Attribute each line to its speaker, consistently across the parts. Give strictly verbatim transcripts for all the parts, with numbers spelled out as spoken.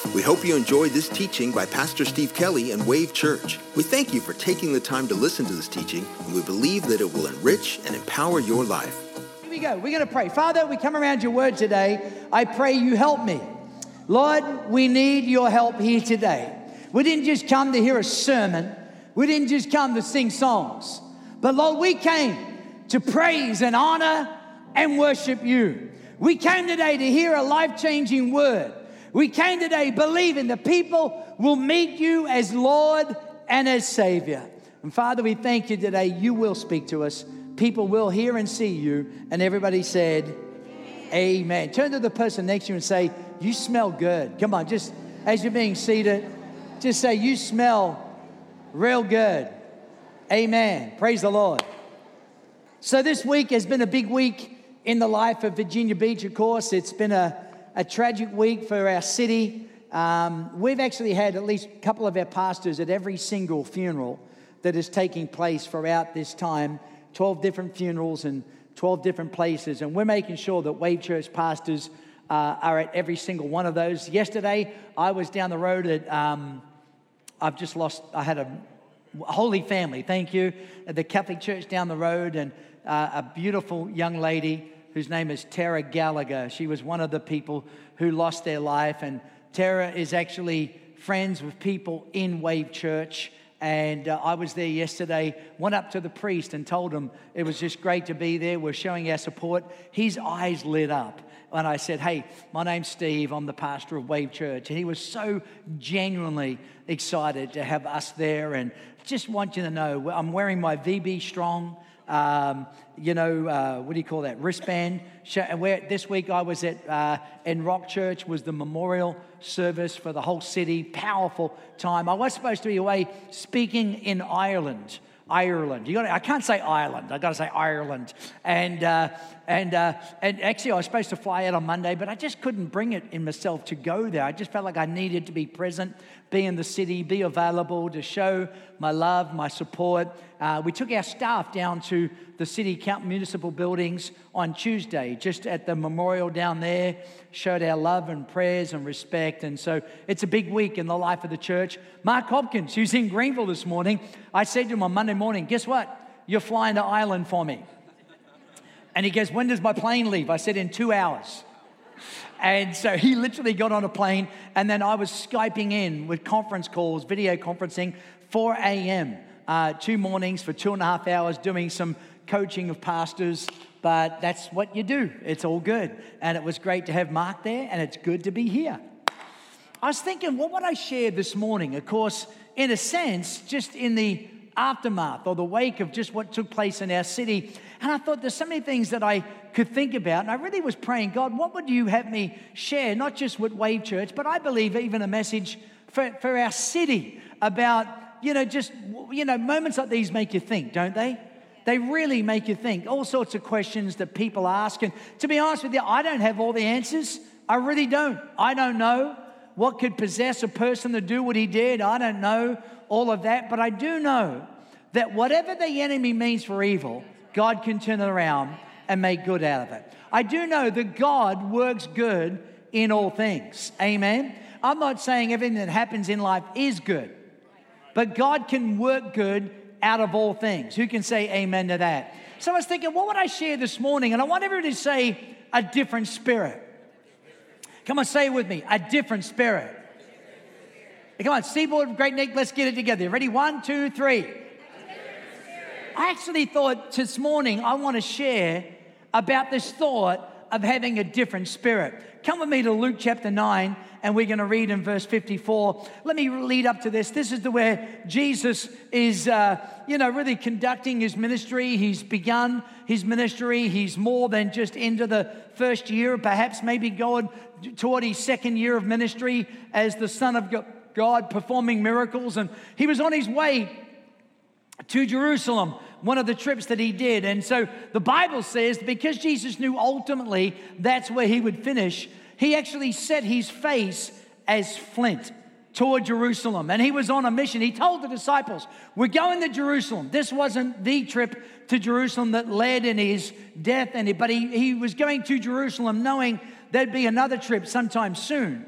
Speaker 1: We hope you enjoyed this teaching by Pastor Steve Kelly and Wave Church. We thank you for taking the time to listen to this teaching, and we believe that it will enrich and empower your life.
Speaker 2: Here we go. We're going to pray. Father, we come around your word today. I pray you help me. Lord, we need your help here today. We didn't just come to hear a sermon. We didn't just come to sing songs. But Lord, we came to praise and honor and worship you. We came today to hear a life-changing word. We came today believing the people will meet you as Lord and as Savior. And Father, we thank you today. You will speak to us. People will hear and see you. And everybody said, amen. Amen. Turn to the person next to you and say, you smell good. Come on, just as you're being seated, just say, you smell real good. Amen. Praise the Lord. So this week has been a big week in the life of Virginia Beach, of course. It's been a, a tragic week for our city. Um, we've actually had at least a couple of our pastors at every single funeral that is taking place throughout this time. twelve different funerals in twelve different places. And we're making sure that Wave Church pastors uh, are at every single one of those. Yesterday, I was down the road at, um, I've just lost, I had a Holy Family, thank you, at the Catholic Church down the road, and uh, a beautiful young lady whose name is Tara Gallagher. She was one of the people who lost their life, and Tara is actually friends with people in Wave Church. And uh, I was there yesterday, went up to the priest and told him it was just great to be there. We're showing our support. His eyes lit up. And I said, hey, my name's Steve. I'm the pastor of Wave Church. And he was so genuinely excited to have us there. And just want you to know, I'm wearing my V B Strong, um, you know, uh, what do you call that, wristband. And where this week I was at, uh, in Rock Church was the memorial service for the whole city. Powerful time. I was supposed to be away speaking in Ireland. Ireland. You got I can't say Ireland. I got to say Ireland. And uh, and uh, and actually, I was supposed to fly out on Monday, but I just couldn't bring it in myself to go there. I just felt like I needed to be present, be in the city, be available to show my love, my support. Uh, we took our staff down to the city count municipal buildings on Tuesday, just at the memorial down there, showed our love and prayers and respect. And so it's a big week in the life of the church. Mark Hopkins, who's in Greenville this morning, I said to him on Monday morning, guess what? You're flying to Ireland for me. And he goes, when does my plane leave? I said, in two hours. And so he literally got on a plane, and then I was Skyping in with conference calls, video conferencing, four a.m., uh, two mornings for two and a half hours, doing some coaching of pastors. But that's what you do. It's all good. And it was great to have Mark there, and it's good to be here. I was thinking, what would I share this morning? Of course, in a sense, just in the aftermath or the wake of just what took place in our city. And I thought there's so many things that I could think about. And I really was praying, God, what would you have me share? Not just with Wave Church, but I believe even a message for, for our city about, you know, just, you know, moments like these make you think, don't they? They really make you think. All sorts of questions that people ask. And to be honest with you, I don't have all the answers. I really don't. I don't know what could possess a person to do what he did. I don't know all of that. But I do know that whatever the enemy means for evil, God can turn it around and make good out of it. I do know that God works good in all things. Amen. I'm not saying everything that happens in life is good, but God can work good out of all things. Who can say amen to that? So I was thinking, what would I share this morning? And I want everybody to say a different spirit. Come on, say it with me. A different spirit. Come on, Seaboard, Great Nick, let's get it together. Ready? One, two, three. I actually thought this morning I want to share about this thought of having a different spirit. Come with me to Luke chapter nine, and we're going to read in verse fifty-four. Let me lead up to this. This is the where Jesus is, uh, you know, really conducting his ministry. He's begun his ministry. He's more than just into the first year, perhaps maybe going toward his second year of ministry as the Son of God, performing miracles. And he was on his way to Jerusalem, one of the trips that he did. And so the Bible says because Jesus knew ultimately that's where he would finish, he actually set his face as flint toward Jerusalem. And he was on a mission. He told the disciples, we're going to Jerusalem. This wasn't the trip to Jerusalem that led in his death, and but he, he was going to Jerusalem knowing there'd be another trip sometime soon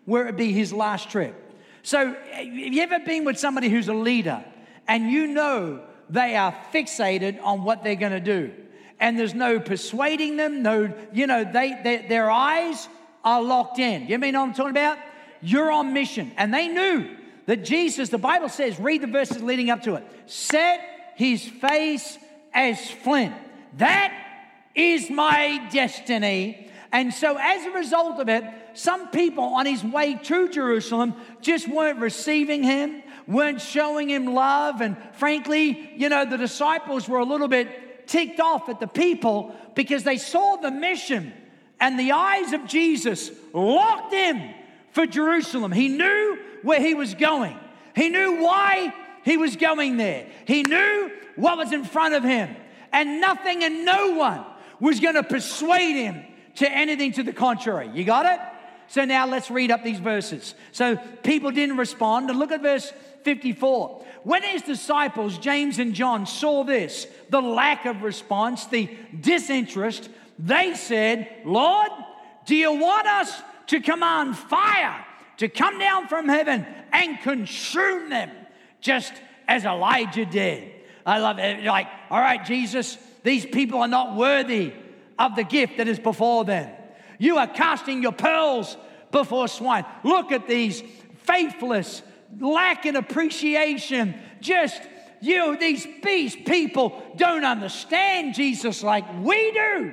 Speaker 2: where it be his last trip. So have you ever been with somebody who's a leader and you know they are fixated on what they're going to do? And there's no persuading them, no, you know, they, they their eyes are locked in. You mean what I'm talking about? You're on mission. And they knew that Jesus, the Bible says, read the verses leading up to it, set his face as flint. That is my destiny. And so as a result of it, some people on his way to Jerusalem just weren't receiving him, weren't showing him love. And frankly, you know, the disciples were a little bit ticked off at the people because they saw the mission and the eyes of Jesus locked in for Jerusalem. He knew where he was going. He knew why he was going there. He knew what was in front of him. And nothing and no one was going to persuade him to anything to the contrary. You got it? So now let's read up these verses. So people didn't respond. And look at verse fifty-four. When his disciples, James and John, saw this, the lack of response, the disinterest, they said, Lord, do you want us to command fire to come down from heaven and consume them just as Elijah did? I love it. Like, all right, Jesus, these people are not worthy of the gift that is before them. You are casting your pearls before swine. Look at these faithless, lacking appreciation. Just, you, these, these people don't understand Jesus like we do.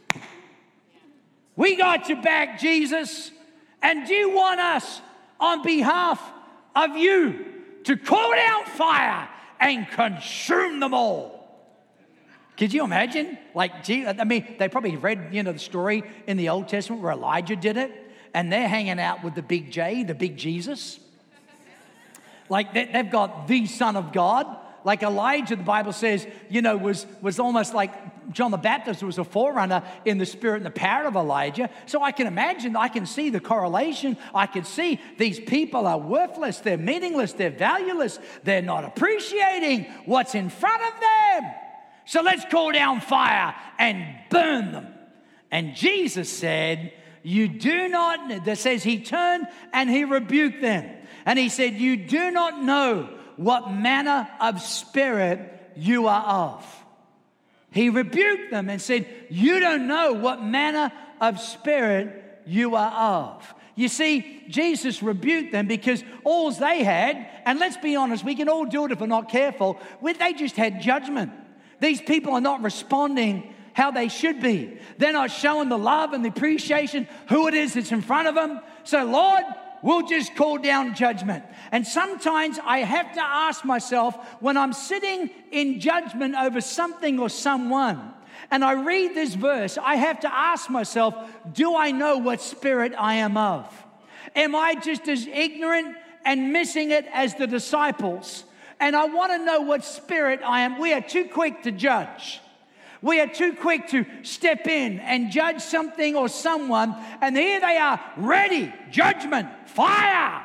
Speaker 2: We got your back, Jesus. And do you want us, on behalf of you, to call down fire and consume them all? Could you imagine? Like, gee, I mean, they probably read, you know, the story in the Old Testament where Elijah did it, and they're hanging out with the big J, the big Jesus. Like, they, they've got the Son of God. Like Elijah, the Bible says, you know, was, was almost like John the Baptist was a forerunner in the spirit and the power of Elijah. So I can imagine, I can see the correlation. I can see these people are worthless. They're meaningless. They're valueless. They're not appreciating what's in front of them. So let's call down fire and burn them. And Jesus said, you do not, that says he turned and he rebuked them. And he said, you do not know what manner of spirit you are of. He rebuked them and said, you don't know what manner of spirit you are of. You see, Jesus rebuked them because all they had, and let's be honest, we can all do it if we're not careful, they just had judgment. These people are not responding how they should be. They're not showing the love and the appreciation, who it is that's in front of them. So, Lord, we'll just call down judgment. And sometimes I have to ask myself, when I'm sitting in judgment over something or someone, and I read this verse, I have to ask myself, do I know what spirit I am of? Am I just as ignorant and missing it as the disciples? And I want to know what spirit I am. We are too quick to judge. We are too quick to step in and judge something or someone, and here they are, ready, judgment, fire, right.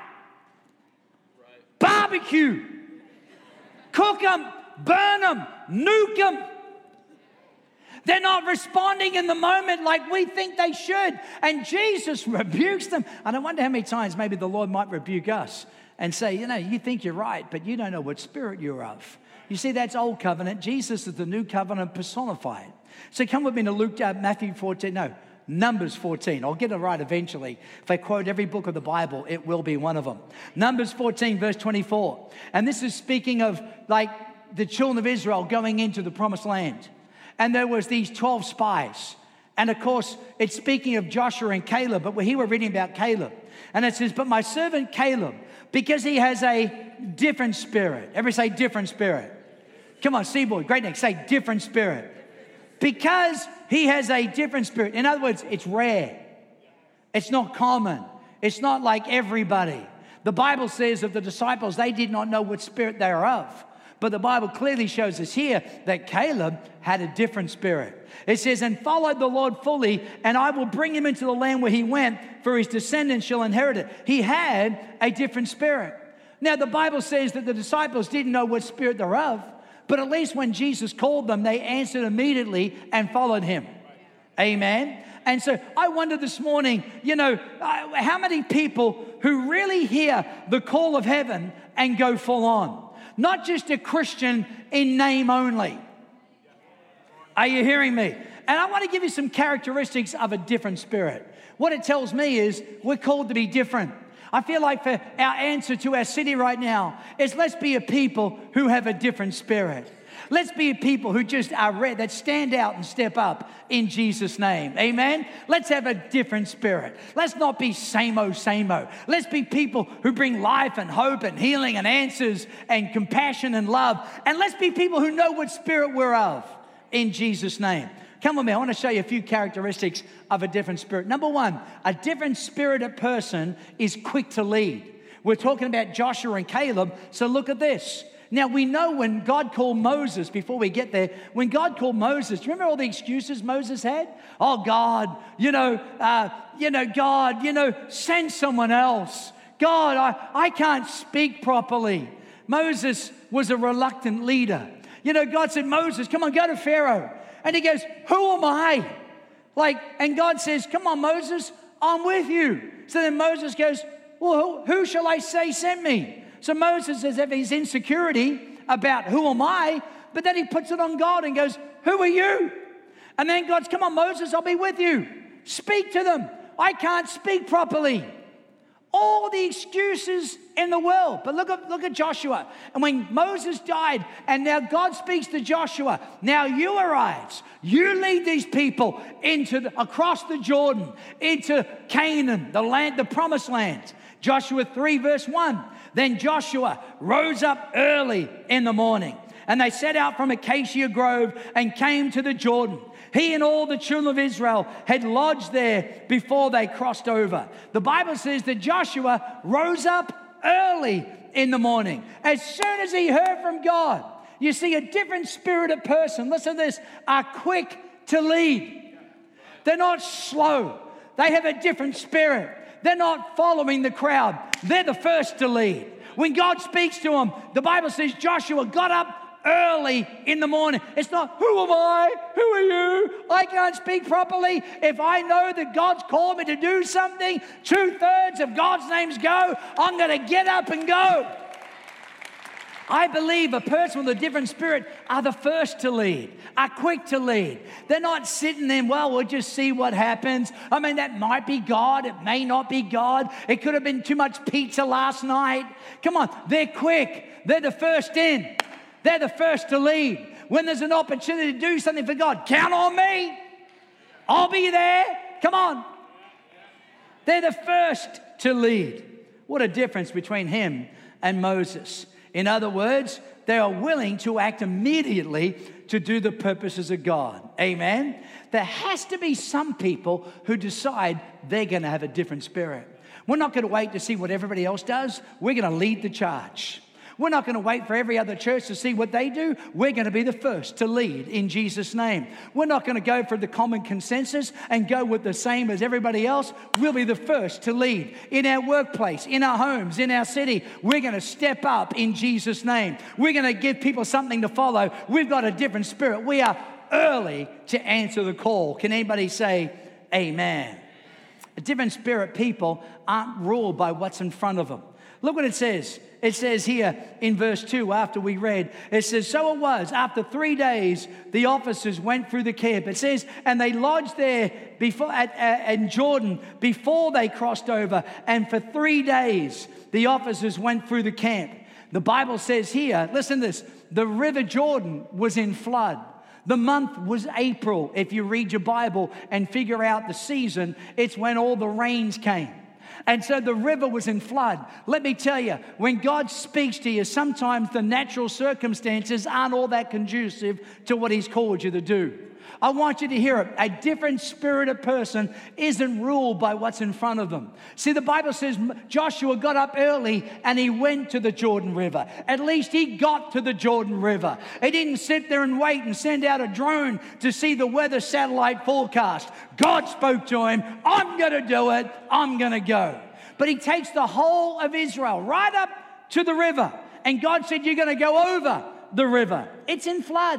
Speaker 2: Barbecue, cook them, burn them, nuke them. They're not responding in the moment like we think they should, and Jesus rebukes them. And I wonder how many times maybe the Lord might rebuke us and say, you know, you think you're right, but you don't know what spirit you're of. You see, that's old covenant. Jesus is the new covenant personified. So come with me to Luke, uh, Matthew fourteen, no, Numbers fourteen. I'll get it right eventually. If I quote every book of the Bible, it will be one of them. Numbers fourteen, verse twenty-four. And this is speaking of like the children of Israel going into the promised land. And there was these twelve spies. And of course, it's speaking of Joshua and Caleb, but we're here we're reading about Caleb. And it says, but my servant Caleb, because he has a different spirit. Everybody say different spirit. Come on, Seaboard, great neck, say different spirit. Because he has a different spirit. In other words, it's rare. It's not common. It's not like everybody. The Bible says of the disciples, they did not know what spirit they are of. But the Bible clearly shows us here that Caleb had a different spirit. It says, and followed the Lord fully, and I will bring him into the land where he went, for his descendants shall inherit it. He had a different spirit. Now, the Bible says that the disciples didn't know what spirit they're of, but at least when Jesus called them, they answered immediately and followed him. Amen. And so I wonder this morning, you know, uh, how many people who really hear the call of heaven and go full on? Not just a Christian in name only. Are you hearing me? And I want to give you some characteristics of a different spirit. What it tells me is we're called to be different. I feel like for our answer to our city right now is let's be a people who have a different spirit. Let's be a people who just are red, that stand out and step up in Jesus' name. Amen? Let's have a different spirit. Let's not be same-o, same-o. Let's be people who bring life and hope and healing and answers and compassion and love. And let's be people who know what spirit we're of in Jesus' name. Come with me. I want to show you a few characteristics of a different spirit. Number one, a different spirited person is quick to lead. We're talking about Joshua and Caleb, so look at this. Now, we know when God called Moses, before we get there, when God called Moses, do you remember all the excuses Moses had? Oh, God, you know, uh, you know, God, you know, send someone else. God, I, I can't speak properly. Moses was a reluctant leader. You know, God said, Moses, come on, go to Pharaoh. And he goes, who am I? Like, and God says, come on, Moses, I'm with you. So then Moses goes, well, who, who shall I say sent me? So Moses says, if his insecurity about who am I, but then he puts it on God and goes, who are you? And then God's, come on, Moses, I'll be with you. Speak to them. I can't speak properly. All the excuses in the world. But look at, look at Joshua. And when Moses died, and now God speaks to Joshua, now you arise. You lead these people into the, across the Jordan, into Canaan, the land, the promised land. Joshua three, verse one. Then Joshua rose up early in the morning, and they set out from Acacia Grove and came to the Jordan. He and all the children of Israel had lodged there before they crossed over. The Bible says that Joshua rose up early in the morning. As soon as he heard from God, you see a different spirited person, listen to this, are quick to lead. They're not slow. They have a different spirit. They're not following the crowd. They're the first to lead. When God speaks to them, the Bible says Joshua got up early in the morning. It's not, who am I? Who are you? I can't speak properly. If I know that God's called me to do something, two-thirds of God's names go, I'm going to get up and go. I believe a person with a different spirit are the first to lead, are quick to lead. They're not sitting there, well, we'll just see what happens. I mean, that might be God. It may not be God. It could have been too much pizza last night. Come on, they're quick. They're the first in. They're the first to lead. When there's an opportunity to do something for God, count on me. I'll be there. Come on. They're the first to lead. What a difference between him and Moses. In other words, they are willing to act immediately to do the purposes of God. Amen? There has to be some people who decide they're going to have a different spirit. We're not going to wait to see what everybody else does. We're going to lead the charge. We're not going to wait for every other church to see what they do. We're going to be the first to lead in Jesus' name. We're not going to go for the common consensus and go with the same as everybody else. We'll be the first to lead in our workplace, in our homes, in our city. We're going to step up in Jesus' name. We're going to give people something to follow. We've got a different spirit. We are early to answer the call. Can anybody say amen? A different spirit people aren't ruled by what's in front of them. Look what it says. It says here in verse two, after we read, it says, so it was, after three days, the officers went through the camp. It says, and they lodged there before at, at, in Jordan before they crossed over. And for three days, the officers went through the camp. The Bible says here, listen to this, the river Jordan was in flood. The month was April. If you read your Bible and figure out the season, it's when all the rains came. And so the river was in flood. Let me tell you, when God speaks to you, sometimes the natural circumstances aren't all that conducive to what he's called you to do. I want you to hear it. A different spirited person isn't ruled by what's in front of them. See, the Bible says Joshua got up early and he went to the Jordan River. At least he got to the Jordan River. He didn't sit there and wait and send out a drone to see the weather satellite forecast. God spoke to him. I'm going to do it. I'm going to go. But he takes the whole of Israel right up to the river. And God said, you're going to go over the river. It's in flood.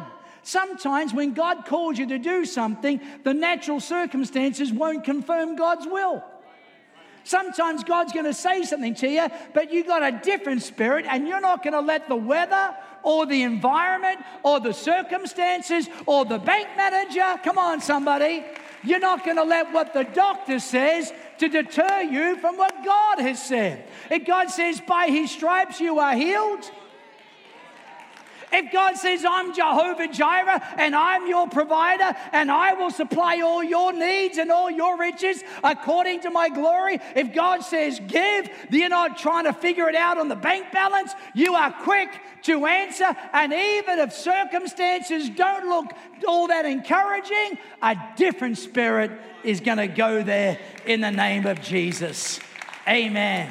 Speaker 2: Sometimes when God calls you to do something, the natural circumstances won't confirm God's will. Sometimes God's going to say something to you, but you got a different spirit, and you're not going to let the weather or the environment or the circumstances or the bank manager, come on somebody, you're not going to let what the doctor says to deter you from what God has said. If God says by his stripes you are healed, if God says, I'm Jehovah Jireh and I'm your provider and I will supply all your needs and all your riches according to my glory. If God says give, you're not trying to figure it out on the bank balance. You are quick to answer. And even if circumstances don't look all that encouraging, a different spirit is going to go there in the name of Jesus. Amen.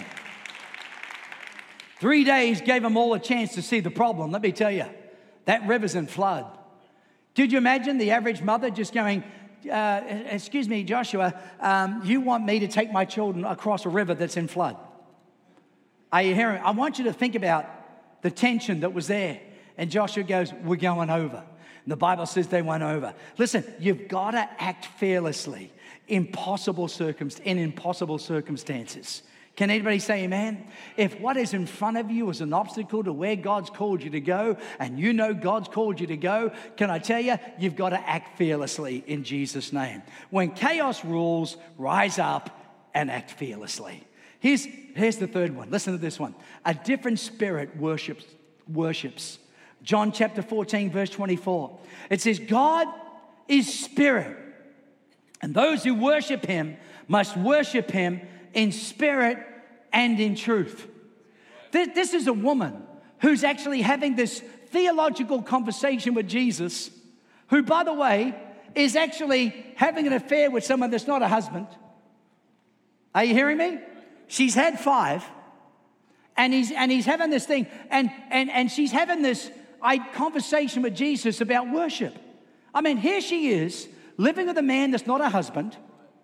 Speaker 2: Three days gave them all a chance to see the problem. Let me tell you, that river's in flood. Could you imagine the average mother just going, uh, excuse me, Joshua, um, you want me to take my children across a river that's in flood? Are you hearing? I want you to think about the tension that was there. And Joshua goes, we're going over. And the Bible says they went over. Listen, you've got to act fearlessly impossible circum- in impossible circumstances. Can anybody say amen? If what is in front of you is an obstacle to where God's called you to go, and you know God's called you to go, can I tell you, you've got to act fearlessly in Jesus' name. When chaos rules, rise up and act fearlessly. Here's, here's the third one. Listen to this one. A different spirit worships. worships. John chapter fourteen, verse twenty-four. It says, God is spirit, and those who worship him must worship him in spirit and in truth. This, this is a woman who's actually having this theological conversation with Jesus, who, by the way, is actually having an affair with someone that's not a husband. Are you hearing me? She's had five, and he's and he's having this thing, and and and she's having this I, conversation with Jesus about worship. I mean, here she is living with a man that's not a husband.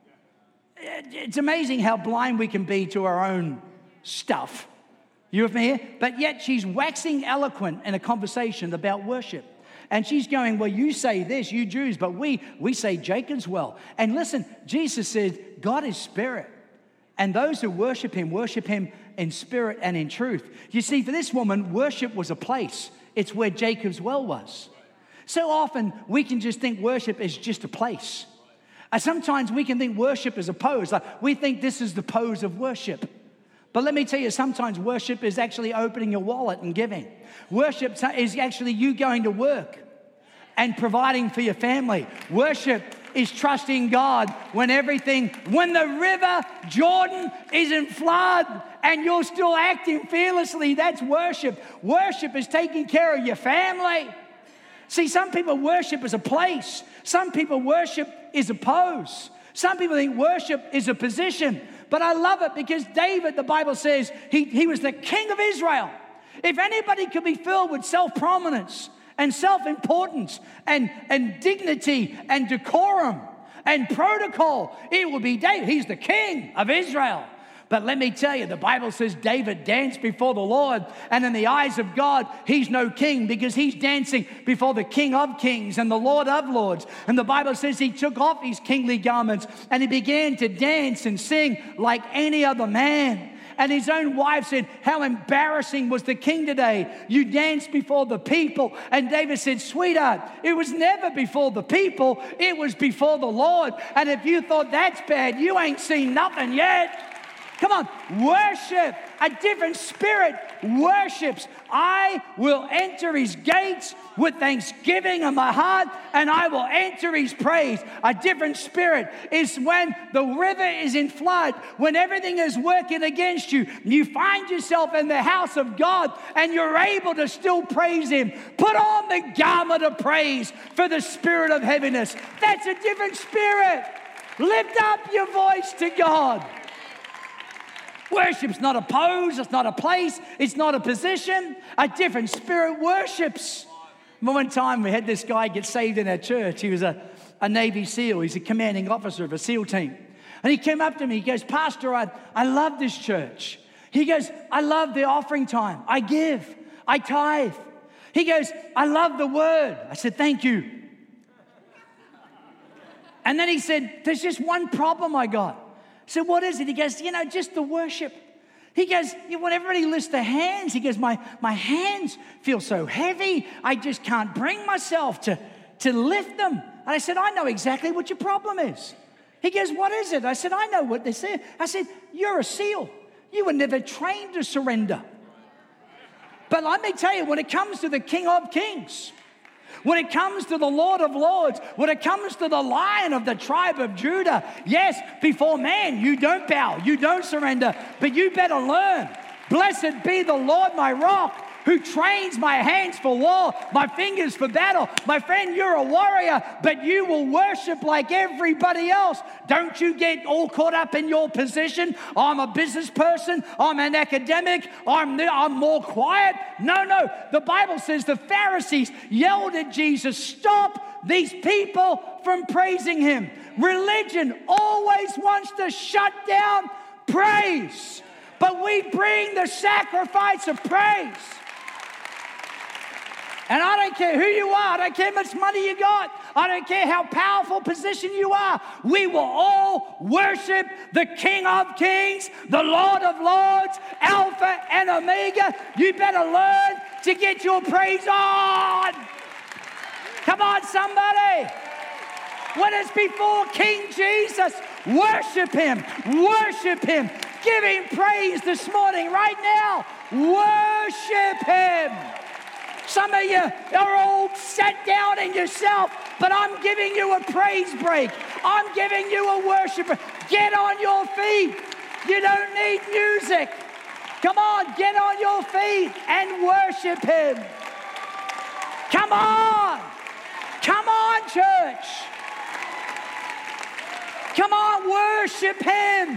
Speaker 2: It's amazing how blind we can be to our own stuff. You with me here? But yet she's waxing eloquent in a conversation about worship. And she's going, well, you say this, you Jews, but we, we say Jacob's well. And listen, Jesus said, God is spirit. And those who worship him, worship him in spirit and in truth. You see, for this woman, worship was a place. It's where Jacob's well was. So often we can just think worship is just a place. And sometimes we can think worship is a pose. Like we think this is the pose of worship. But let me tell you, sometimes worship is actually opening your wallet and giving. Worship is actually you going to work and providing for your family. Worship is trusting God when everything, when the river Jordan is in flood and you're still acting fearlessly. That's worship. Worship is taking care of your family. See, some people worship as a place. Some people worship is a pose. Some people think worship is a position. But I love it because David, the Bible says, he, he was the king of Israel. If anybody could be filled with self-prominence and self-importance and, and dignity and decorum and protocol, it would be David. He's the king of Israel. But let me tell you, the Bible says David danced before the Lord, and in the eyes of God, he's no king because he's dancing before the King of Kings and the Lord of Lords. And the Bible says he took off his kingly garments and he began to dance and sing like any other man. And his own wife said, how embarrassing was the king today? You danced before the people. And David said, sweetheart, it was never before the people. It was before the Lord. And if you thought that's bad, you ain't seen nothing yet. Come on, worship. A different spirit worships. I will enter his gates with thanksgiving in my heart, and I will enter his praise. A different spirit is when the river is in flood, when everything is working against you. You find yourself in the house of God, and you're able to still praise him. Put on the garment of praise for the spirit of heaviness. That's a different spirit. Lift up your voice to God. Worship's not a pose, it's not a place, it's not a position. A different spirit worships. One time we had this guy get saved in our church. He was a, a Navy SEAL. He's a commanding officer of a SEAL team. And he came up to me, he goes, Pastor, I, I love this church. He goes, I love the offering time. I give, I tithe. He goes, I love the word. I said, thank you. And then he said, there's just one problem I got. I said, what is it? He goes, you know, just the worship. He goes, when everybody lifts their hands, he goes, my, my hands feel so heavy. I just can't bring myself to, to lift them. And I said, I know exactly what your problem is. He goes, what is it? I said, I know what they say. I said, you're a SEAL. You were never trained to surrender. But let me tell you, when it comes to the King of Kings, when it comes to the Lord of Lords, when it comes to the Lion of the tribe of Judah, yes, before man, you don't bow, you don't surrender, but you better learn. Blessed be the Lord, my rock, who trains my hands for war, my fingers for battle. My friend, you're a warrior, but you will worship like everybody else. Don't you get all caught up in your position. I'm a business person. I'm an academic. I'm, I'm more quiet. No, no. The Bible says the Pharisees yelled at Jesus, stop these people from praising him. Religion always wants to shut down praise, but we bring the sacrifice of praise. And I don't care who you are. I don't care how much money you got. I don't care how powerful position you are. We will all worship the King of Kings, the Lord of Lords, Alpha and Omega. You better learn to get your praise on. Come on, somebody. When it's before King Jesus, worship him. Worship him. Give him praise this morning, right now. Worship him. Some of you are all sat down in yourself, but I'm giving you a praise break. I'm giving you a worship break. Get on your feet. You don't need music. Come on, get on your feet and worship him. Come on. Come on, church. Come on, worship him.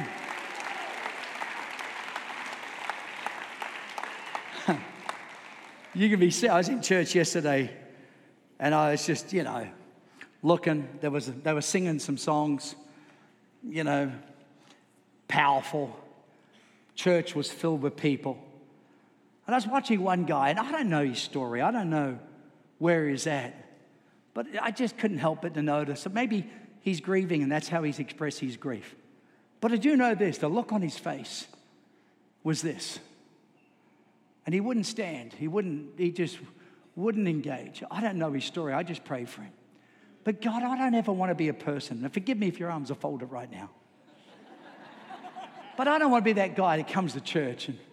Speaker 2: You can be, I was in church yesterday, and I was just, you know, looking. There was, they were singing some songs, you know, powerful. Church was filled with people. And I was watching one guy, and I don't know his story. I don't know where he's at. But I just couldn't help but to notice that maybe he's grieving, and that's how he's expressed his grief. But I do know this, the look on his face was this. And he wouldn't stand. He wouldn't, he just wouldn't engage. I don't know his story. I just pray for him. But God, I don't ever want to be a person. And forgive me if your arms are folded right now. But I don't want to be that guy that comes to church and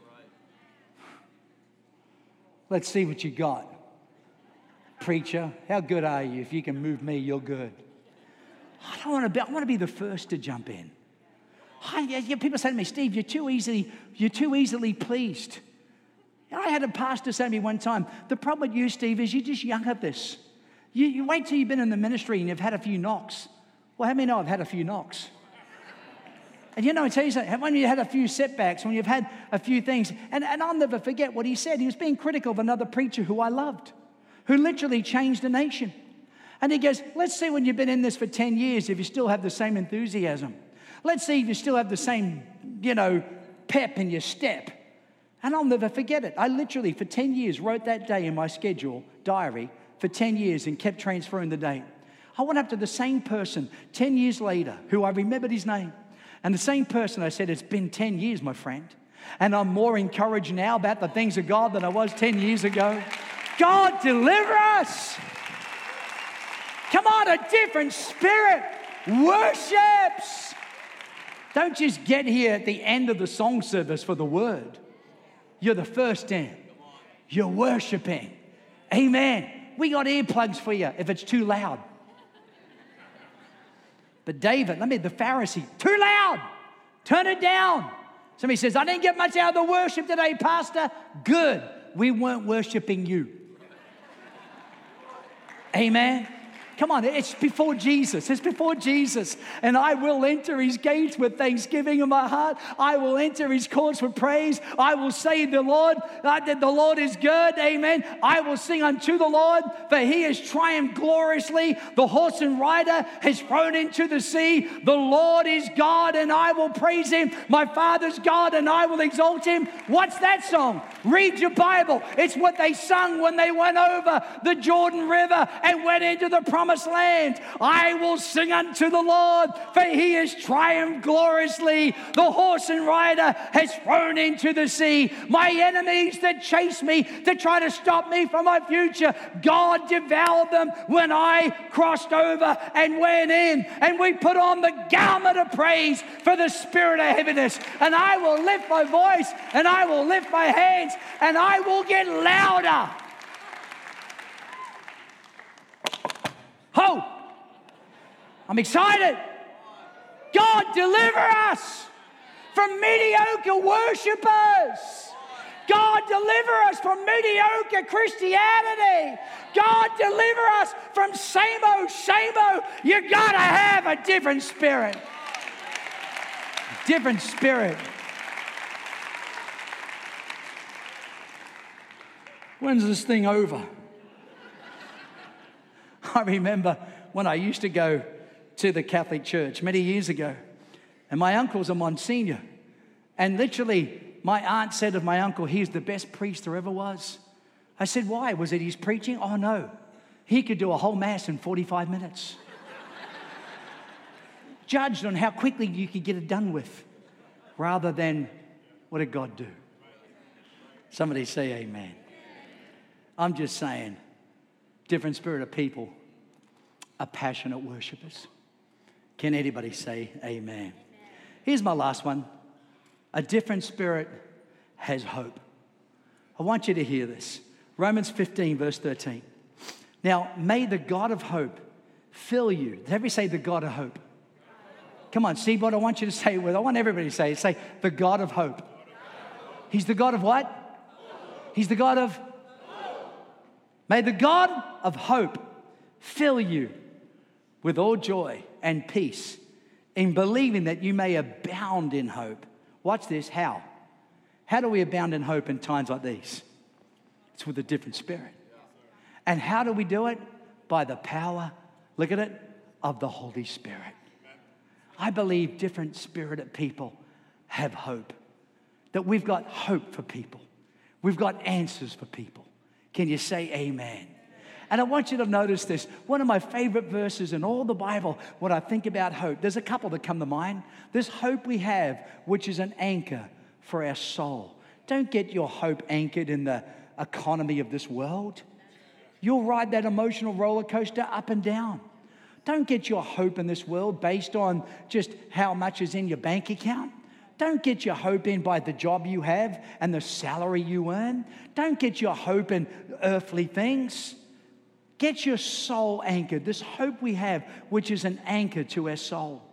Speaker 2: let's see what you got. Preacher, how good are you? If you can move me, you're good. I don't want to be, I want to be the first to jump in. I, people say to me, Steve, you're too easily, you're too easily pleased. I had a pastor say to me one time, the problem with you, Steve, is you're just young at this. You, you wait till you've been in the ministry and you've had a few knocks. Well, how many know I've had a few knocks? And you know, I tell you something, when you had a few setbacks, when you've had a few things, and, and I'll never forget what he said. He was being critical of another preacher who I loved, who literally changed the nation. And he goes, let's see when you've been in this for ten years, if you still have the same enthusiasm. Let's see if you still have the same, you know, pep in your step. And I'll never forget it. I literally, for ten years, wrote that day in my schedule, diary, for ten years and kept transferring the date. I went up to the same person ten years later, who I remembered his name. And the same person, I said, it's been ten years, my friend. And I'm more encouraged now about the things of God than I was ten years ago. God, deliver us. Come on, a different spirit worships. Don't just get here at the end of the song service for the word. You're the first in. You're worshiping. Amen. We got earplugs for you if it's too loud. But David, let me, the Pharisee, too loud. Turn it down. Somebody says, I didn't get much out of the worship today, Pastor. Good. We weren't worshiping you. Amen. come on, it's before Jesus. It's before Jesus. And I will enter his gates with thanksgiving in my heart. I will enter his courts with praise. I will say the Lord, uh, that the Lord is good. Amen. I will sing unto the Lord, for he has triumphed gloriously. The horse and rider has thrown into the sea. The Lord is God, and I will praise him. My Father's God, and I will exalt him. What's that song? Read your Bible. It's what they sung when they went over the Jordan River and went into the promised land. I will sing unto the Lord, for he has triumphed gloriously. The horse and rider has thrown into the sea. My enemies that chase me, to try to stop me from my future, God devoured them when I crossed over and went in. And we put on the garment of praise for the spirit of heaviness. And I will lift my voice, and I will lift my hands, and I will get louder. Ho! I'm excited. God, deliver us from mediocre worshipers. God, deliver us from mediocre Christianity. God, deliver us from same-o, same-o. You got to have a different spirit. Different spirit. When's this thing over? I remember when I used to go to the Catholic Church many years ago, and my uncle's a Monsignor, and literally my aunt said of my uncle, he's the best priest there ever was. I said, why? Was it his preaching? Oh, no. He could do a whole mass in forty-five minutes. Judged on how quickly you could get it done with, rather than what did God do? Somebody say amen. I'm just saying, different spirit of people are passionate worshipers. Can anybody say amen? Here's my last one. A different spirit has hope. I want you to hear this. Romans fifteen, verse thirteen. Now, may the God of hope fill you. Did everybody say the God of hope? Come on, see what I want you to say with. I want everybody to say it. Say, the God of hope. He's the God of what? He's the God of hope. May the God of hope fill you with all joy and peace in believing that you may abound in hope. Watch this. How? How do we abound in hope in times like these? It's with a different spirit. And how do we do it? By the power, look at it, of the Holy Spirit. I believe different spirited people have hope. That we've got hope for people. We've got answers for people. Can you say amen? And I want you to notice this. One of my favorite verses in all the Bible, when I think about hope, there's a couple that come to mind. This hope we have, which is an anchor for our soul. Don't get your hope anchored in the economy of this world. You'll ride that emotional roller coaster up and down. Don't get your hope in this world based on just how much is in your bank account. Don't get your hope in by the job you have and the salary you earn. Don't get your hope in earthly things. Get your soul anchored. This hope we have, which is an anchor to our soul.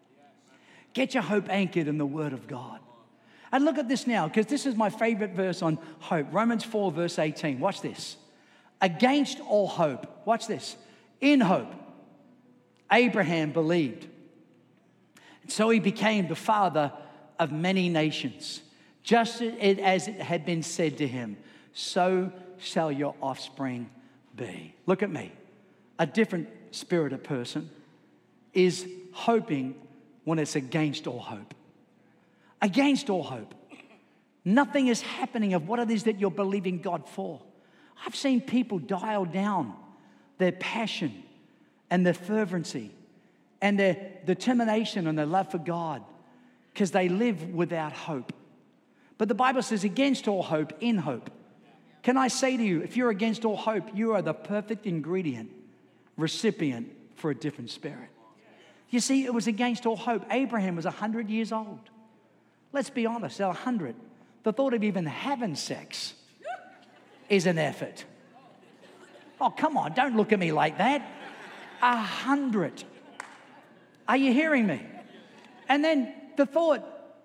Speaker 2: Get your hope anchored in the Word of God. And look at this now, because this is my favorite verse on hope. Romans four, verse eighteen. Watch this. Against all hope. Watch this. In hope, Abraham believed. And so he became the father of many nations. Just as it had been said to him, so shall your offspring be. Look at me. A different spirited person is hoping when it's against all hope. Against all hope. Nothing is happening of what it is that you're believing God for. I've seen people dial down their passion and their fervency and their determination and their love for God because they live without hope. But the Bible says against all hope, in hope. Can I say to you, if you're against all hope, you are the perfect ingredient, recipient for a different spirit. You see, it was against all hope. Abraham was one hundred years old. Let's be honest, at one hundred, the thought of even having sex is an effort. Oh, come on, don't look at me like that. A hundred. Are you hearing me? And then the thought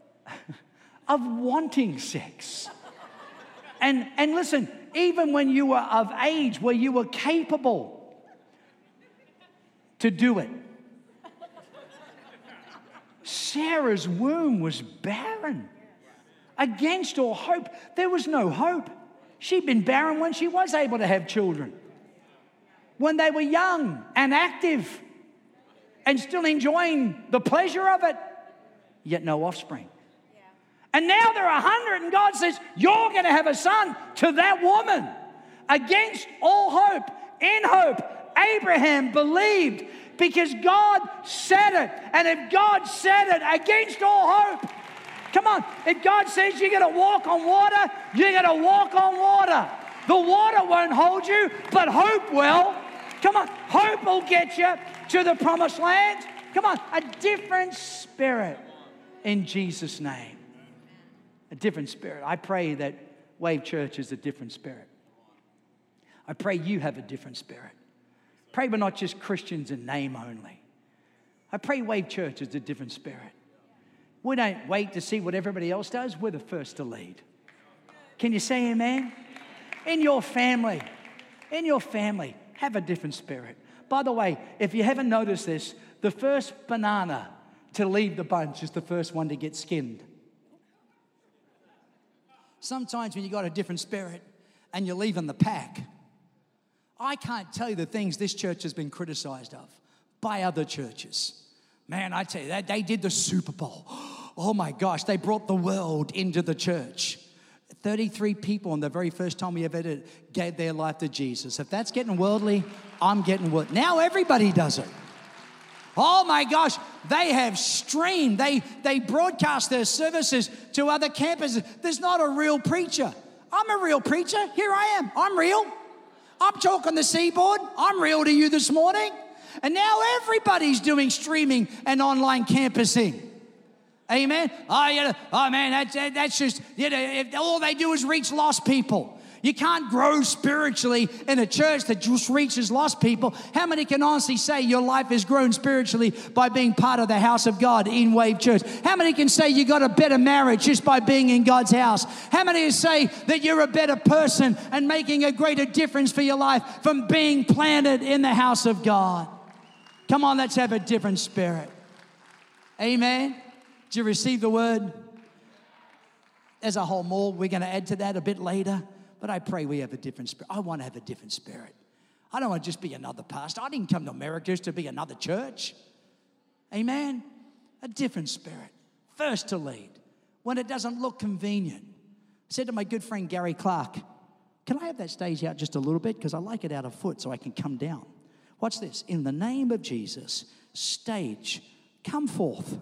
Speaker 2: of wanting sex. And, and listen, even when you were of age, where you were capable, to do it. Sarah's womb was barren. Against all hope, there was no hope. She'd been barren when she was able to have children. When they were young and active and still enjoying the pleasure of it, yet no offspring. And now there are a hundred, and God says, you're going to have a son to that woman. Against all hope, in hope, Abraham believed because God said it. And if God said it, against all hope, come on, if God says you're going to walk on water, you're going to walk on water. The water won't hold you, but hope will. Come on, hope will get you to the promised land. Come on, a different spirit in Jesus' name. A different spirit. I pray that Wave Church is a different spirit. I pray you have a different spirit. Pray we're not just Christians in name only. I pray Wave Church is a different spirit. We don't wait to see what everybody else does. We're the first to lead. Can you say amen? In your family, in your family, have a different spirit. By the way, if you haven't noticed this, the first banana to leave the bunch is the first one to get skinned. Sometimes when you got a different spirit and you're leaving the pack, I can't tell you the things this church has been criticized of by other churches. Man, I tell you, that they did the Super Bowl. Oh my gosh, they brought the world into the church. thirty-three people on the very first time we ever did it gave their life to Jesus. If that's getting worldly, I'm getting worldly. Now everybody does it. Oh my gosh, they have streamed. They, they broadcast their services to other campuses. There's not a real preacher. I'm a real preacher. Here I am. I'm real. I'm talking the seaboard. I'm real to you this morning. And now everybody's doing streaming and online campusing. Amen. Oh, you know, oh man, that's, that's just, you know, if all they do is reach lost people. You can't grow spiritually in a church that just reaches lost people. How many can honestly say your life has grown spiritually by being part of the house of God in Wave Church? How many can say you got a better marriage just by being in God's house? How many can say that you're a better person and making a greater difference for your life from being planted in the house of God? Come on, let's have a different spirit. Amen. Did you receive the word? There's a whole more. We're going to add to that a bit later. But I pray we have a different spirit. I want to have a different spirit. I don't want to just be another pastor. I didn't come to America just to be another church. Amen? A different spirit. First to lead. When it doesn't look convenient. I said to my good friend Gary Clark, can I have that stage out just a little bit? Because I like it out of foot so I can come down. Watch this. In the name of Jesus, stage, come forth.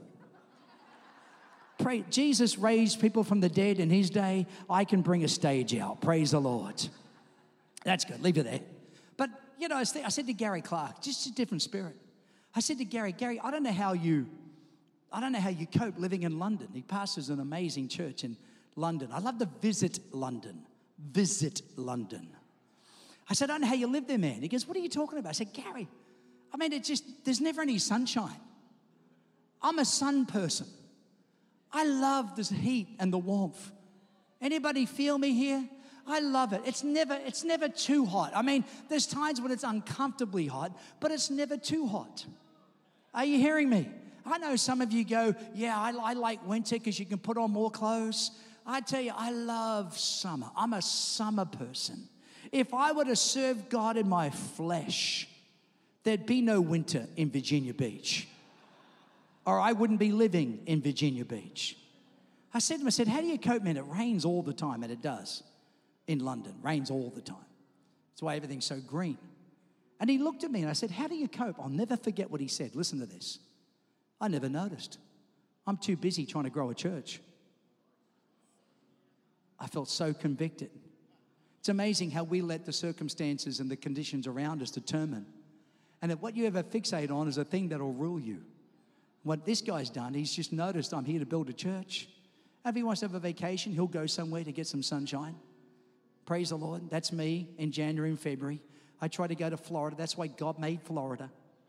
Speaker 2: Pray. Jesus raised people from the dead in his day. I can bring a stage out. Praise the Lord. That's good. Leave it there. But, you know, I said to Gary Clark, just a different spirit. I said to Gary, Gary, I don't know how you, I don't know how you cope living in London. He pastors an amazing church in London. I love to visit London. Visit London. I said, I don't know how you live there, man. He goes, what are you talking about? I said, Gary, I mean, it just, there's never any sunshine. I'm a sun person. I love this heat and the warmth. Anybody feel me here? I love it. It's never, it's never too hot. I mean, there's times when it's uncomfortably hot, but it's never too hot. Are you hearing me? I know some of you go, yeah, I, I like winter because you can put on more clothes. I tell you, I love summer. I'm a summer person. If I were to serve God in my flesh, there'd be no winter in Virginia Beach. Or I wouldn't be living in Virginia Beach. I said to him, I said, how do you cope, man? It rains all the time, and it does in London. Rains all the time. That's why everything's so green. And he looked at me, and I said, how do you cope? I'll never forget what he said. Listen to this. I never noticed. I'm too busy trying to grow a church. I felt so convicted. It's amazing how we let the circumstances and the conditions around us determine. And that what you ever fixate on is a thing that will rule you. What this guy's done, he's just noticed I'm here to build a church. If he wants to have a vacation, he'll go somewhere to get some sunshine. Praise the Lord. That's me in January and February. I try to go to Florida. That's why God made Florida.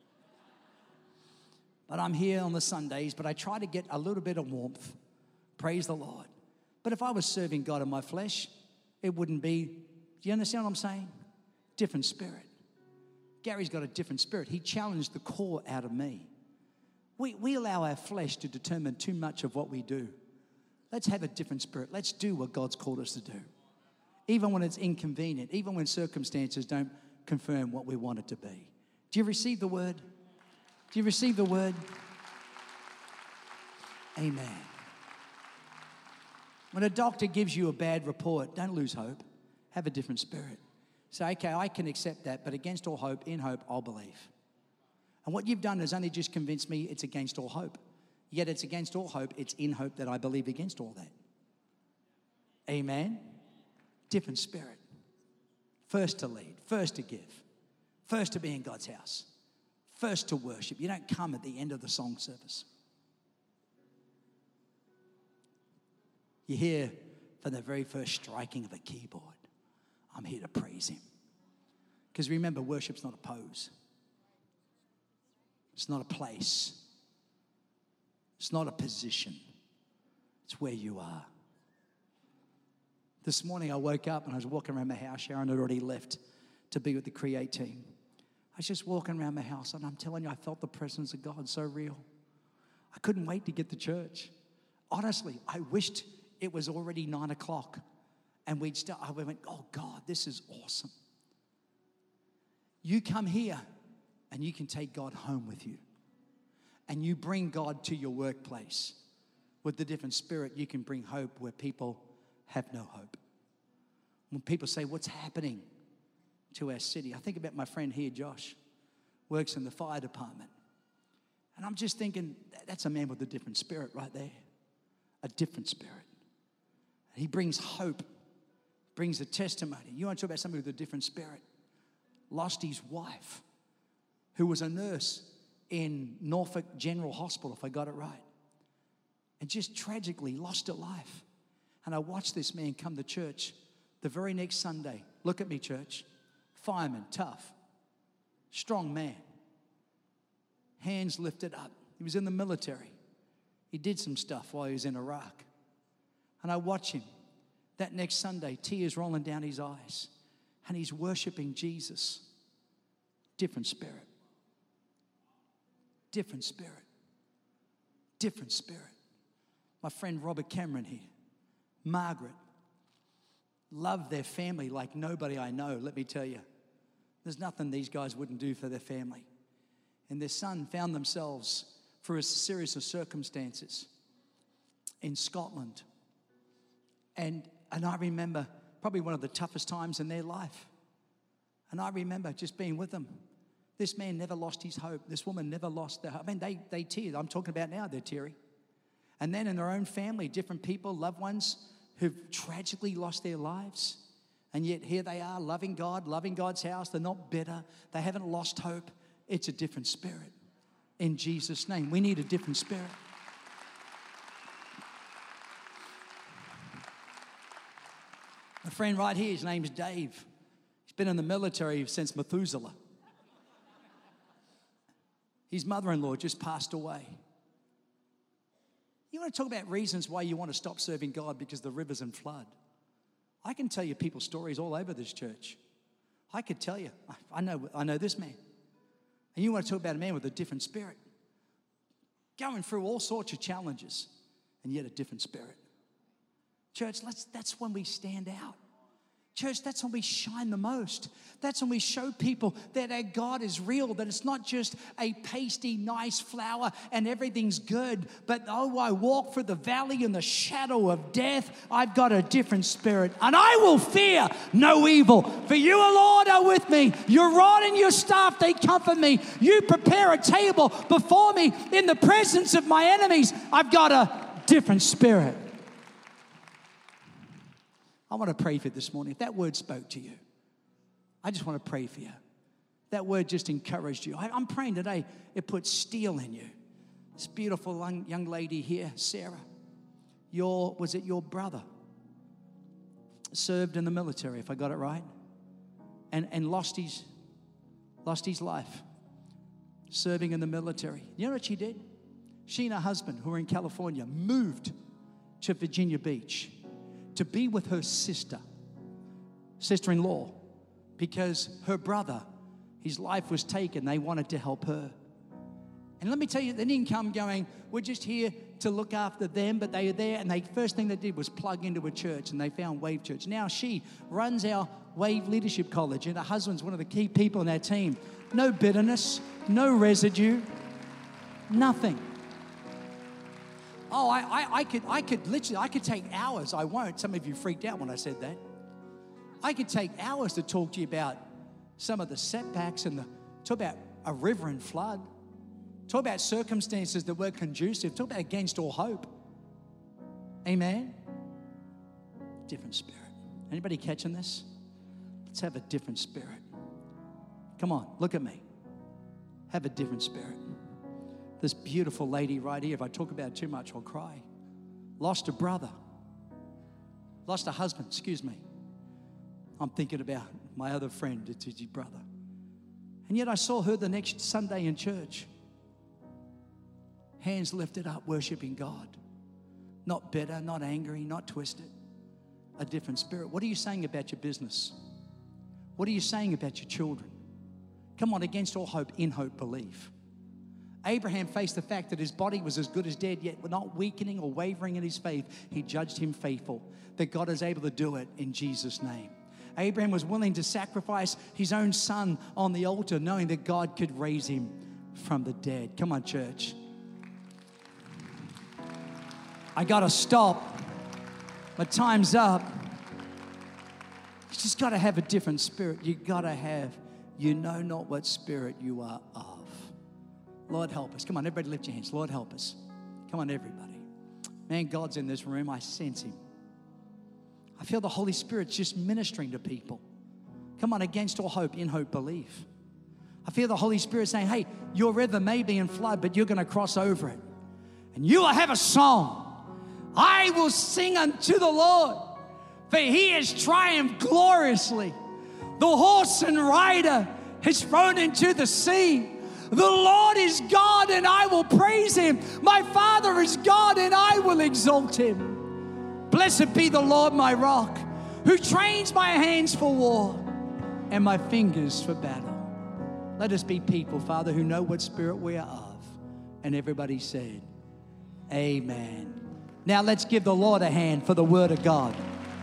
Speaker 2: But I'm here on the Sundays, but I try to get a little bit of warmth. Praise the Lord. But if I was serving God in my flesh, it wouldn't be, do you understand what I'm saying? Different spirit. Gary's got a different spirit. He challenged the core out of me. We, we allow our flesh to determine too much of what we do. Let's have a different spirit. Let's do what God's called us to do. Even when it's inconvenient, even when circumstances don't confirm what we want it to be. Do you receive the word? Do you receive the word? Amen. When a doctor gives you a bad report, don't lose hope. Have a different spirit. Say, okay, I can accept that, but against all hope, in hope, I'll believe. And what you've done is only just convinced me it's against all hope. Yet it's against all hope, it's in hope that I believe against all that. Amen. Different spirit. First to lead, first to give, first to be in God's house, first to worship. You don't come at the end of the song service. You hear from the very first striking of a keyboard, I'm here to praise him. Because remember, worship's not a pose. It's not a place. It's not a position. It's where you are. This morning I woke up and I was walking around my house. Sharon had already left to be with the Create team. I was just walking around my house and I'm telling you, I felt the presence of God so real. I couldn't wait to get to church. Honestly, I wished it was already nine o'clock and we'd start. I went, oh God, this is awesome. You come here and you can take God home with you. And you bring God to your workplace. With the different spirit, you can bring hope where people have no hope. When people say, what's happening to our city? I think about my friend here, Josh, works in the fire department. And I'm just thinking, that's a man with a different spirit right there. A different spirit. He brings hope, brings a testimony. You want to talk about somebody with a different spirit? Lost his wife, who was a nurse in Norfolk General Hospital, if I got it right. And just tragically lost her life. And I watched this man come to church the very next Sunday. Look at me, church. Fireman, tough, strong man. Hands lifted up. He was in the military. He did some stuff while he was in Iraq. And I watch him that next Sunday, tears rolling down his eyes. And he's worshiping Jesus. Different spirit. Different spirit. Different spirit. My friend Robert Cameron here. Margaret. Love their family like nobody I know, let me tell you. There's nothing these guys wouldn't do for their family. And their son found themselves, through a series of circumstances, in Scotland. And, and I remember probably one of the toughest times in their life. And I remember just being with them. This man never lost his hope. This woman never lost their hope. I mean, they, they teared. I'm talking about now, they're teary. And then in their own family, different people, loved ones who've tragically lost their lives. And yet here they are, loving God, loving God's house. They're not bitter. They haven't lost hope. It's a different spirit. In Jesus' name, we need a different spirit. My friend right here, his name's Dave. He's been in the military since Methuselah. His mother-in-law just passed away. You want to talk about reasons why you want to stop serving God because the river's in flood? I can tell you people's stories all over this church. I could tell you. I know, I know this man. And you want to talk about a man with a different spirit. Going through all sorts of challenges and yet a different spirit. Church, let's, that's when we stand out. Church, that's when we shine the most. That's when we show people that our God is real, that it's not just a pasty, nice flower and everything's good, but oh, I walk through the valley in the shadow of death. I've got a different spirit, and I will fear no evil. For you, O Lord, are with me. Your rod and your staff, they comfort me. You prepare a table before me in the presence of my enemies. I've got a different spirit. I want to pray for you this morning. If that word spoke to you, I just want to pray for you. That word just encouraged you. I, I'm praying today it puts steel in you. This beautiful young, young lady here, Sarah, your, was it your brother? Served in the military, if I got it right, and, and lost his, lost his life serving in the military. You know what she did? She and her husband, who were in California, moved to Virginia Beach to be with her sister, sister-in-law, because her brother, His life was taken. They wanted to help her. And let me tell you, they didn't come going, we're just here to look after them, but they were there, and the first thing they did was plug into a church, and they found Wave Church. Now she runs our Wave Leadership College, and her husband's one of the key people in our team. No bitterness, no residue, nothing. Oh, I, I, I could, I could literally, I could take hours. I won't. Some of you freaked out when I said that. I could take hours to talk to you about some of the setbacks and the talk about a river and flood. Talk about circumstances that were conducive. Talk about against all hope. Amen? Different spirit. Anybody catching this? Let's have a different spirit. Come on, look at me. Have a different spirit. This beautiful lady right here, if I talk about it too much, I'll cry. Lost a brother. Lost a husband, excuse me. I'm thinking about my other friend, it's his brother. And yet I saw her the next Sunday in church. Hands lifted up, worshiping God. Not bitter, not angry, not twisted. A different spirit. What are you saying about your business? What are you saying about your children? Come on, against all hope, in hope, believe. Abraham faced the fact that his body was as good as dead, yet not weakening or wavering in his faith. He judged him faithful, that God is able to do it in Jesus' name. Abraham was willing to sacrifice his own son on the altar, knowing that God could raise him from the dead. Come on, church. I got to stop. My time's up. You just got to have a different spirit. You got to have, you know not what spirit you are of. Lord, help us. Come on, everybody lift your hands. Lord, help us. Come on, everybody. Man, God's in this room. I sense him. I feel the Holy Spirit's just ministering to people. Come on, against all hope, in hope, believe. I feel the Holy Spirit saying, hey, your river may be in flood, but you're going to cross over it. And you will have a song. I will sing unto the Lord, for he has triumphed gloriously. The horse and rider is thrown into the sea. The Lord is God, and I will praise him. My Father is God, and I will exalt him. Blessed be the Lord, my rock, who trains my hands for war and my fingers for battle. Let us be people, Father, who know what spirit we are of. And everybody said, amen. Now let's give the Lord a hand for the word of God.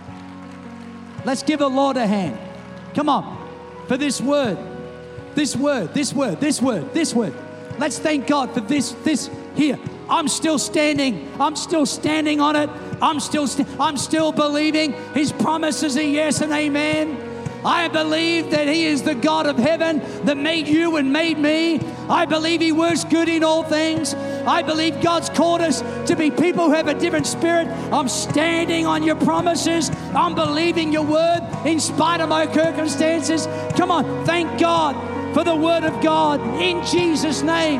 Speaker 2: Let's give the Lord a hand. Come on, for this word, this word, this word, this word, this word. Let's thank God for this, this here. I'm still standing. I'm still standing on it. I'm still, st- I'm still believing his promises are yes and amen. I believe that he is the God of heaven that made you and made me. I believe he works good in all things. I believe God's called us to be people who have a different spirit. I'm standing on your promises. I'm believing your word in spite of my circumstances. Come on, thank God for the word of God in Jesus' name.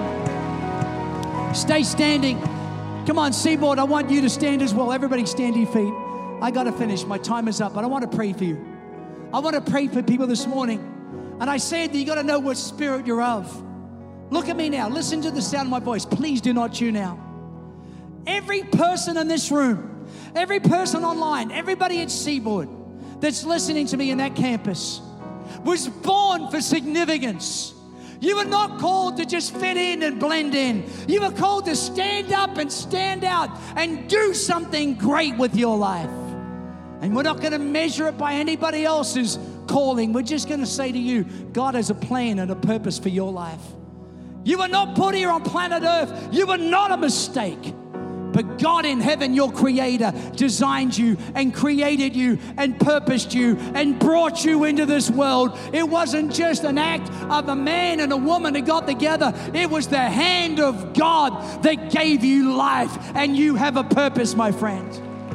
Speaker 2: Stay standing. Come on, Seaboard, I want you to stand as well. Everybody stand to your feet. I got to finish. My time is up, but I want to pray for you. I want to pray for people this morning. And I said that you got to know what spirit you're of. Look at me now. Listen to the sound of my voice. Please do not tune out. Every person in this room, every person online, everybody at Seaboard that's listening to me in that campus was born for significance. You were not called to just fit in and blend in. You were called to stand up and stand out and do something great with your life. And we're not going to measure it by anybody else's calling. We're just going to say to you, God has a plan and a purpose for your life. You were not put here on planet Earth. You were not a mistake. But God in heaven, your creator, designed you and created you and purposed you and brought you into this world. It wasn't just an act of a man and a woman that got together. It was the hand of God that gave you life, and you have a purpose, my friend.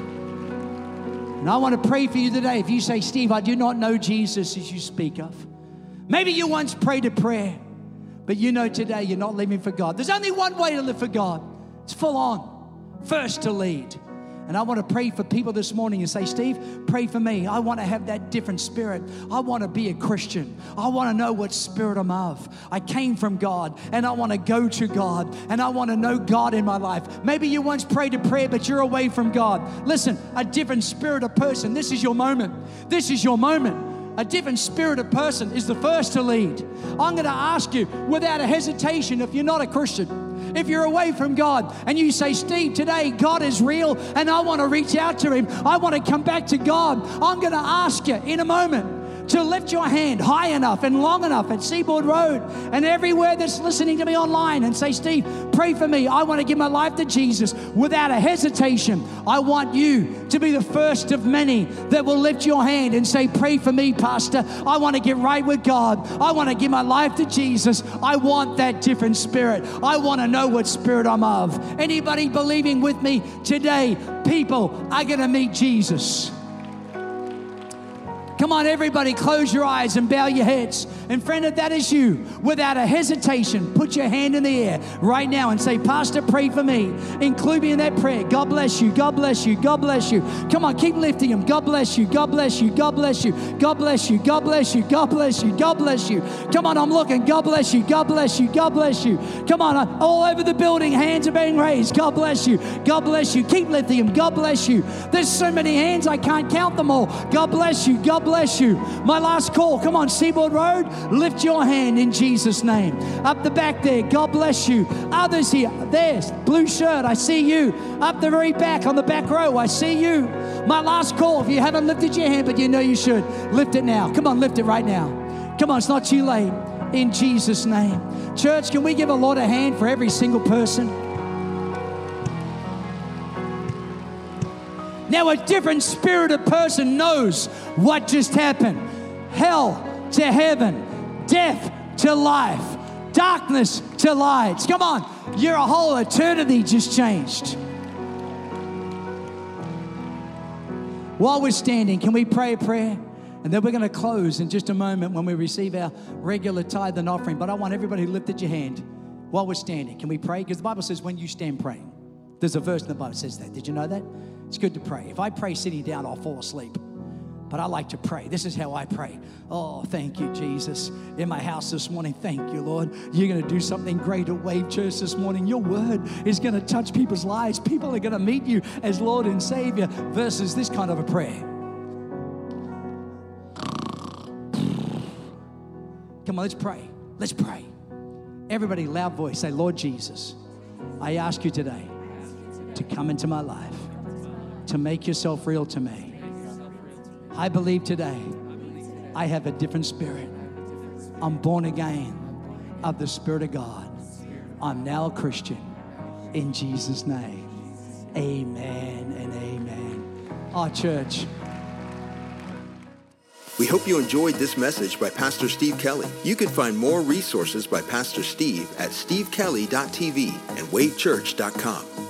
Speaker 2: And I want to pray for you today. If you say, Steve, I do not know Jesus as you speak of. Maybe you once prayed a prayer, but you know today you're not living for God. There's only one way to live for God. It's full on. First to lead. And I want to pray for people this morning and say, Steve, pray for me. I want to have that different spirit. I want to be a Christian. I want to know what spirit I'm of. I came from God and I want to go to God and I want to know God in my life. Maybe you once prayed a prayer, but you're away from God. Listen, a different spirit of person. This is your moment. This is your moment. A different spirited person is the first to lead. I'm going to ask you without a hesitation, if you're not a Christian, if you're away from God and you say, Steve, today God is real and I want to reach out to Him. I want to come back to God. I'm going to ask you in a moment to lift your hand high enough and long enough at Seaboard Road and everywhere that's listening to me online and say, Steve, pray for me. I want to give my life to Jesus. Without a hesitation, I want you to be the first of many that will lift your hand and say, pray for me, Pastor. I want to get right with God. I want to give my life to Jesus. I want that different spirit. I want to know what spirit I'm of. Anybody believing with me today, people are going to meet Jesus. Come on, everybody, close your eyes and bow your heads. And friend, if that is you, without a hesitation, put your hand in the air right now and say, Pastor, pray for me. Include me in that prayer. God bless you. God bless you. God bless you. Come on, keep lifting Him. God bless you. God bless you. God bless you. God bless you. God bless you. God bless you. God bless you. Come on, I'm looking. God bless you. God bless you. God bless you. Come on, all over the building, hands are being raised. God bless you. God bless you. Keep lifting Him. God bless you. There's so many hands, I can't count them all. God bless you. God bless you. My last call. Come on, Seaboard Road. Lift your hand in Jesus' name. Up the back there, God bless you. Others here, there's blue shirt, I see you. Up the very back on the back row, I see you. My last call, if you haven't lifted your hand, but you know you should, lift it now. Come on, lift it right now. Come on, it's not too late. In Jesus' name. Church, can we give a Lord a hand for every single person? Now, a different spirited person knows what just happened. Hell to heaven. Death to life, darkness to light. Come on, your whole eternity just changed. While we're standing, can we pray a prayer? And then we're going to close in just a moment when we receive our regular tithe and offering. But I want everybody who lifted your hand while we're standing. Can we pray? Because the Bible says when you stand praying. There's a verse in the Bible that says that. Did you know that? It's good to pray. If I pray sitting down, I'll fall asleep. But I like to pray. This is how I pray. Oh, thank you, Jesus. In my house this morning, thank you, Lord. You're going to do something great at Wave Church this morning. Your word is going to touch people's lives. People are going to meet you as Lord and Savior versus this kind of a prayer. Come on, let's pray. Let's pray. Everybody, loud voice, say, Lord Jesus, I ask you today to come into my life, to make yourself real to me. I believe today I have a different spirit. I'm born again of the Spirit of God. I'm now a Christian. In Jesus' name, amen and amen. Our church.
Speaker 1: We hope you enjoyed this message by Pastor Steve Kelly. You can find more resources by Pastor Steve at steve kelly dot t v and wave church dot com.